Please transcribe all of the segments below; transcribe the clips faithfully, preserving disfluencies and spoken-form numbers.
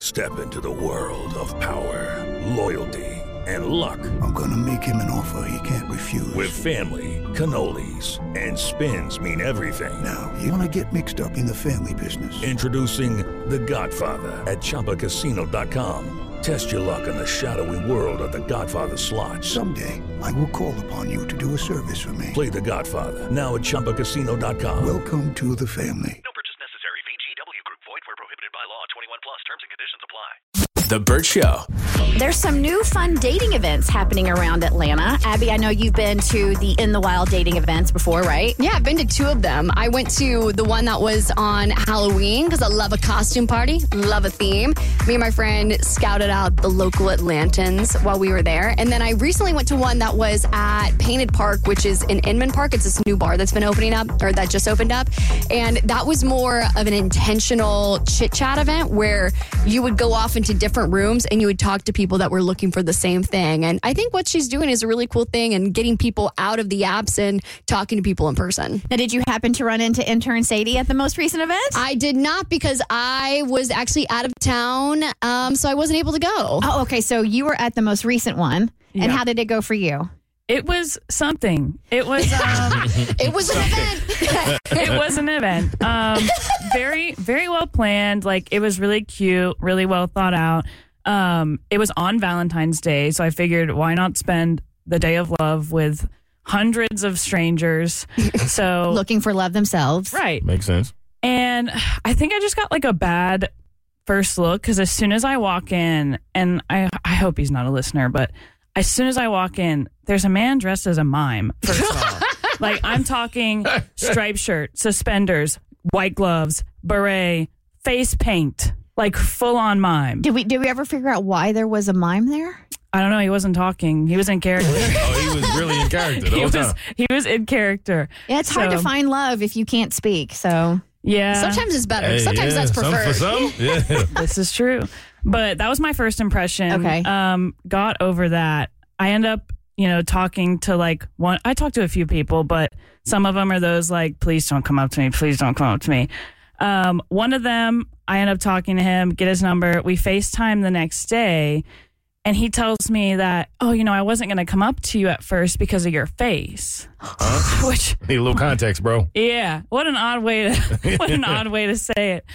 Step into the world of power, loyalty, and luck. I'm gonna make him an offer he can't refuse. With family, cannolis, and spins mean everything. Now, you wanna get mixed up in the family business. Introducing The Godfather at Chumba Casino dot com. Test your luck in the shadowy world of The Godfather slot. Someday, I will call upon you to do a service for me. Play The Godfather now at Chumba Casino dot com. Welcome to the family. No purchase necessary. V G W Group. Void where prohibited by law. twenty-one plus. Terms and conditions apply. The Burt Show. There's some new fun dating events happening around Atlanta. Abby, I know you've been to the In the Wild dating events before, right? Yeah, I've been to two of them. I went to the one that was on Halloween because I love a costume party, love a theme. Me and my friend scouted out the local Atlantans while we were there. And then I recently went to one that was at Painted Park, which is in Inman Park. It's this new bar that's been opening up, or that just opened up. And that was more of an intentional chit-chat event where you would go off into different rooms and you would talk to people that were looking for the same thing. And I think what she's doing is a really cool thing and getting people out of the apps and talking to people in person. Now, did you happen to run into intern Sadie at the most recent event? I did not, because I was actually out of town, um, so I wasn't able to go. Oh, okay. So you were at the most recent one. And Yeah. how did it go for you? It was something. It was um, It was an event. it was an event. Um, very, very well planned. Like, it was really cute, really well thought out. Um, it was on Valentine's Day, so I figured, why not spend the day of love with hundreds of strangers? So Looking for love themselves. right. Makes sense. And I think I just got like a bad first look, because as soon as I walk in, and I, I hope he's not a listener, but as soon as I walk in, there's a man dressed as a mime, first of all. Like, I'm talking striped shirt, suspenders, white gloves, beret, face paint, like full on mime. Did we did we ever figure out why there was a mime there? I don't know. He wasn't talking. He was in character. Oh, he was really in character the he whole was time. he was in character. Yeah, it's hard So, to find love if you can't speak. So Yeah. Sometimes it's better. Hey, Sometimes yeah, that's some preferred. for some, yeah. This is true. But that was my first impression. Okay. Um, got over that. I end up, you know, talking to like one, I talked to a few people, but some of them are those like, please don't come up to me. Please don't come up to me. Um, one of them, I end up talking to him, get his number. We FaceTime the next day, and he tells me that, oh, you know, I wasn't going to come up to you at first because of your face. Huh? Which, Need a little context, bro. yeah, what an odd way to, what an odd way to say it.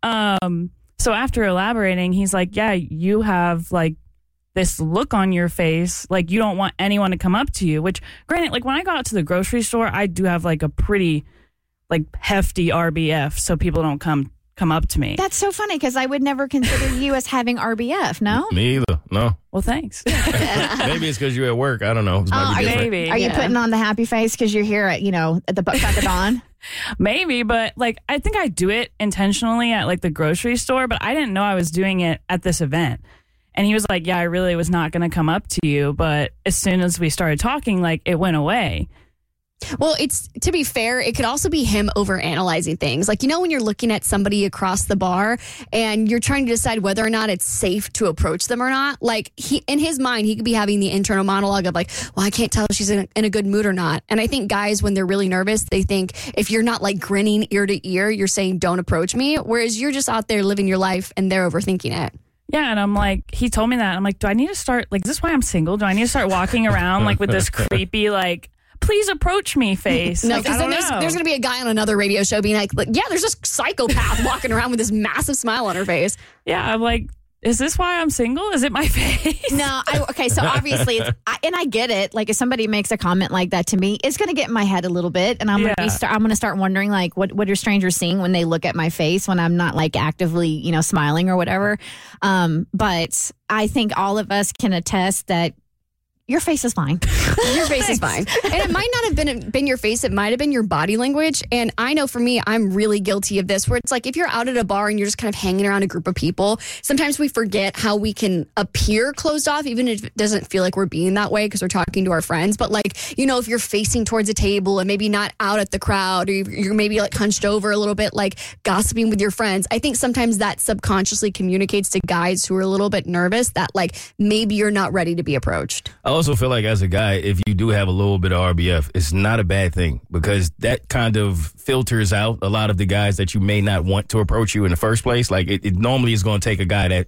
Um, so after elaborating, he's like, yeah, you have like this look on your face, like you don't want anyone to come up to you, which granted, like when I go out to the grocery store, I do have like a pretty like hefty R B F, so people don't come come up to me. that's so funny because I would never consider you as having R B F. No. Me either. No. Well, thanks. Maybe it's because you're at work. I don't know. It might Oh, be are you- different. Maybe. Are you Yeah. putting on the happy face because you're here at you know at the crack of dawn? Maybe, but like I think I do it intentionally at like the grocery store, but I didn't know I was doing it at this event. And he was like, yeah, I really was not going to come up to you. But as soon as we started talking, like it went away. Well, it's to be fair, it could also be him over analyzing things. Like, you know, when you're looking at somebody across the bar and you're trying to decide whether or not it's safe to approach them or not. Like, he in his mind, he could be having the internal monologue of like, well, I can't tell if she's in a, in a good mood or not. And I think guys, when they're really nervous, they think if you're not like grinning ear to ear, you're saying don't approach me. Whereas you're just out there living your life and they're overthinking it. Yeah, and I'm like, he told me that. I'm like, do I need to start, like, is this why I'm single? Do I need to start walking around, like, with this creepy, like, please approach me face? No, Like, because I then don't there's, know. there's going to be a guy on another radio show being like, like, yeah, there's this psychopath walking around with this massive smile on her face. Yeah, I'm like, is this why I'm single? Is it my face? No, I, okay. So obviously, it's, I, and I get it. Like, if somebody makes a comment like that to me, it's going to get in my head a little bit, and I'm Yeah. going to start. I'm going to start wondering, like, what what are strangers seeing when they look at my face when I'm not like actively, you know, smiling or whatever. Um, but I think all of us can attest that your face is fine. Your face is fine. And it might not have been been your face. It might have been your body language. And I know for me, I'm really guilty of this, where it's like if you're out at a bar and you're just kind of hanging around a group of people, sometimes we forget how we can appear closed off, even if it doesn't feel like we're being that way because we're talking to our friends. But like, you know, if you're facing towards a table and maybe not out at the crowd, or you're maybe like hunched over a little bit, like gossiping with your friends, I think sometimes that subconsciously communicates to guys who are a little bit nervous that like maybe you're not ready to be approached. I also feel like as a guy, if you do have a little bit of R B F, it's not a bad thing because that kind of filters out a lot of the guys that you may not want to approach you in the first place. Like it, it normally is going to take a guy that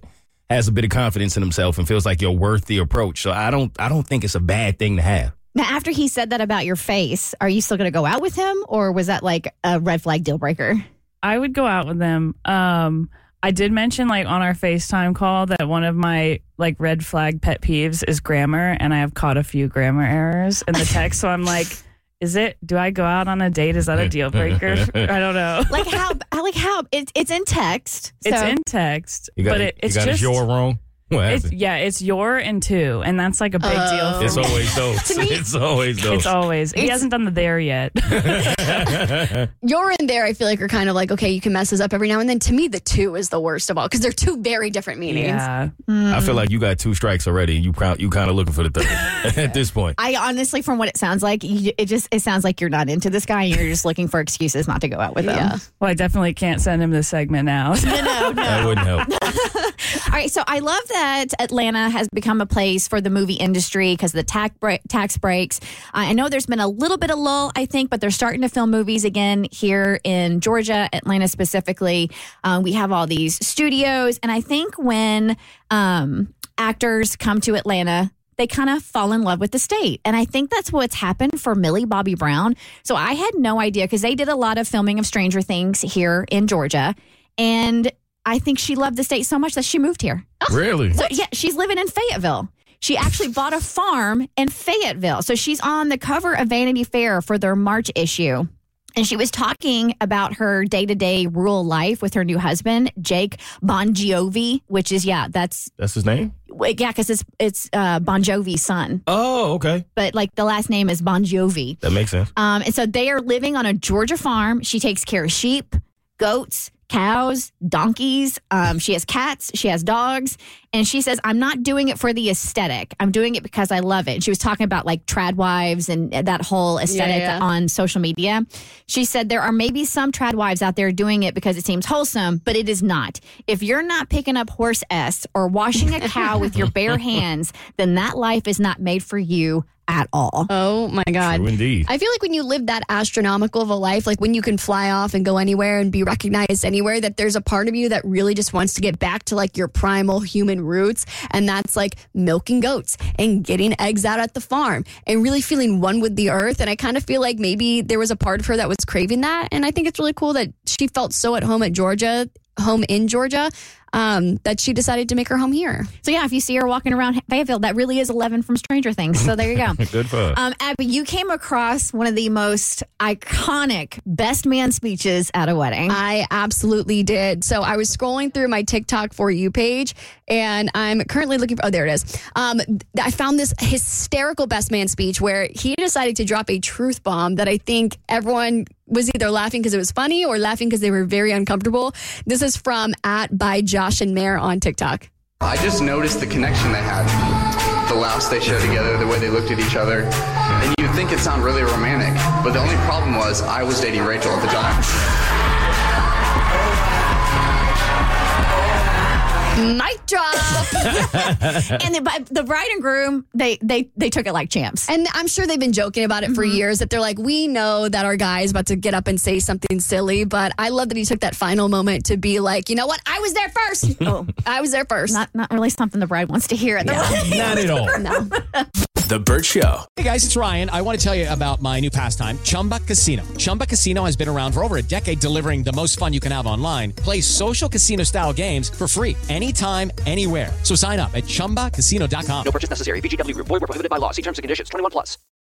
has a bit of confidence in himself and feels like you're worth the approach. So I don't I don't think it's a bad thing to have. Now, after he said that about your face, are you still going to go out with him, or was that like a red flag deal breaker? I would go out with them. Um, I did mention like on our FaceTime call that one of my like red flag pet peeves is grammar, and I have caught a few grammar errors in the text. So I'm like, is it, do I go out on a date? Is that a deal breaker? I don't know. Like how, like how, it's it's in text. So. It's in text, You got, but it, you it's got just, a your wrong? What it's, happened? yeah, it's your and two, and that's like a big Oh. deal for It's me. always those. me, It's always those. It's always, he hasn't done the there yet. You're in there, I feel like, are kind of like, okay, you can mess this up every now and then. To me, the two is the worst of all because they're two very different meanings. Yeah. I feel like you got two strikes already. You count, you kind of looking for the third at this point. I honestly, from what it sounds like, you, it just it sounds like you're not into this guy, and you're just looking for excuses not to go out with him. Yeah. Well, I definitely can't send him this segment now. No, no. That wouldn't help. All right, so I love that Atlanta has become a place for the movie industry because of the tax, break, tax breaks. I know there's been a little bit of lull, I think, but they're starting to film movies again here in Georgia, Atlanta specifically. Um, we have all these studios, and I think when um, actors come to Atlanta, they kind of fall in love with the state. And I think that's what's happened for Millie Bobby Brown. So I had no idea because they did a lot of filming of Stranger Things here in Georgia. And I think she loved the state so much that she moved here. Really? So yeah, she's living in Fayetteville. She actually bought a farm in Fayetteville. So she's on the cover of Vanity Fair for their March issue. And she was talking about her day-to-day rural life with her new husband, Jake Bon Jovi, which is, yeah, that's, That's his name? yeah, because it's it's uh, Bon Jovi's son. Oh, okay. But like the last name is Bon Jovi. That makes sense. Um, and so they are living on a Georgia farm. She takes care of sheep, goats, cows, donkeys. Um, she has cats. She has dogs. And she says, I'm not doing it for the aesthetic. I'm doing it because I love it. And she was talking about like trad wives and that whole aesthetic Yeah, yeah. on social media. She said there are maybe some trad wives out there doing it because it seems wholesome, but it is not. If you're not picking up horse S or washing a cow with your bare hands, then that life is not made for you at all. Oh my God. True indeed. I feel like when you live that astronomical of a life, like when you can fly off and go anywhere and be recognized anywhere, that there's a part of you that really just wants to get back to like your primal human roots. And that's like milking goats and getting eggs out at the farm and really feeling one with the earth. And I kind of feel like maybe there was a part of her that was craving that. And I think it's really cool that she felt so at home at Georgia, home in Georgia, um, that she decided to make her home here. So yeah, if you see her walking around Fayetteville, that really is Eleven from Stranger Things. So there you go. Good for her. Um, Abby, you came across one of the most iconic best man speeches at a wedding. I absolutely did. So I was scrolling through my TikTok For You page, and I'm currently looking for, oh, there it is. Um, I found this hysterical best man speech where he decided to drop a truth bomb that I think everyone was either laughing because it was funny or laughing because they were very uncomfortable. This is from at by Josh and Mayor on TikTok. I just noticed the connection they had, the laughs they shared together, the way they looked at each other. And you'd think it sounded really romantic, but the only problem was I was dating Rachel at the time. Mic drop. And the, but the bride and groom, they they they took it like champs. And I'm sure they've been joking about it for years, that they're like, we know that our guy is about to get up and say something silly, but I love that he took that final moment to be like, you know what? I was there first. Oh, I was there first. not not really something the bride wants to hear at the wedding. Not at all. no. The Burt Show. Hey guys, it's Ryan. I want to tell you about my new pastime, Chumba Casino. Chumba Casino has been around for over a decade, delivering the most fun you can have online. Play social casino style games for free anytime, anywhere. So sign up at chumba casino dot com. No purchase necessary. V G W Group. Void where prohibited by law. See terms and conditions. twenty-one plus.